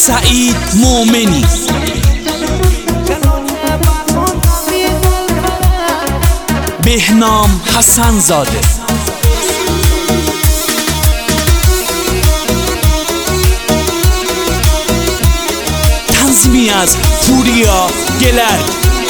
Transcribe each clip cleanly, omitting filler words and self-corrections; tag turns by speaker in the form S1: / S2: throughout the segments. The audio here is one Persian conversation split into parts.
S1: سعید مومنی. بهنام حسن زاده. تنظیمی از پوریا گلرگ.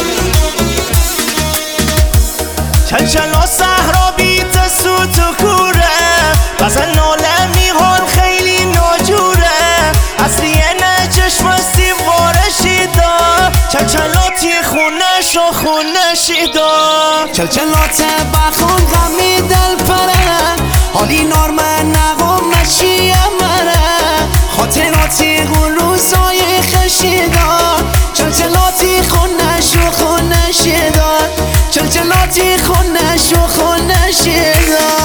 S2: چلچلا صحرا بیت سوت و کوره، بزن ناله میهان خیلی ناجوره، اصلیه نه چشم سیواره شیدا، چلچلاتی خونش و خونه شیدا،
S3: چلچلات بخون غمی دل پره، حالی نارمن نقوم نشیه مره، خاطراتی غول روزای خشیدا، چلچلاتی خونش و خونه شیدا، چلچلاتی خونش و خونه شیدا.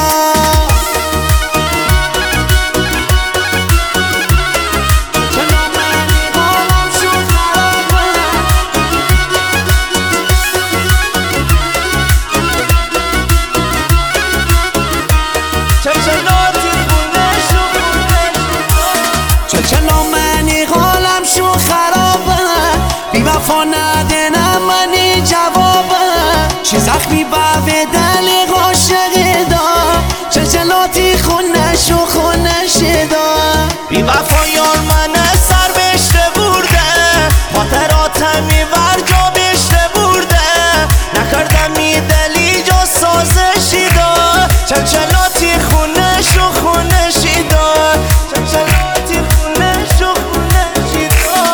S3: چلچلا منی حالم شو خرابه، بی وفا ندنم منی جوابه، چی زخمی به دل عاشقی دا، چلچلاتی خونش و خونش دا،
S2: بی وفا یار من سر بشته برده، خاطراتمی بر جا بشته برده، نکردم می دلی جا سازشی دا، چلچلاتی خونش و خونشی دا، چلچلاتی خونش و خونشی دا.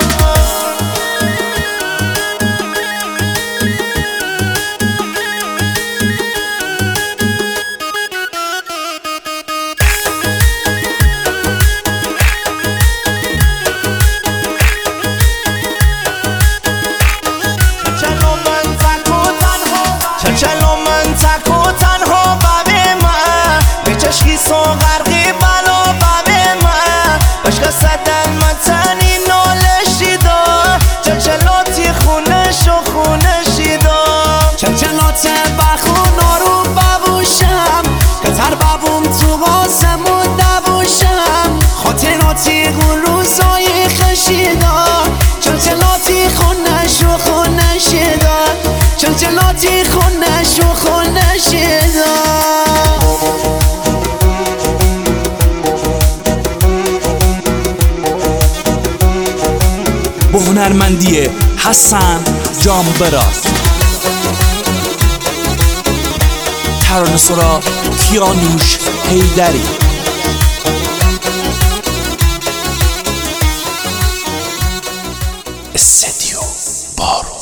S2: چلچلا من تک و تنها ببه من، به چشکی سو غرقی بلا ببه من، عشق صدل من تنی نالشی دا، چلچلاتی خونش و خونشی دا،
S3: چلچلات بخون آروم ببوشم، کتر ببوم تو آسمون دبوشم، خاطراتی غول روزای خشیدا، چلچلاتی خونش و خونش دا، چلچلاتی خونش و خونش دا.
S1: با هنرمندی حسن جانبراد. ترانه‌سرا کیانوش حیدری. استدیو بارو.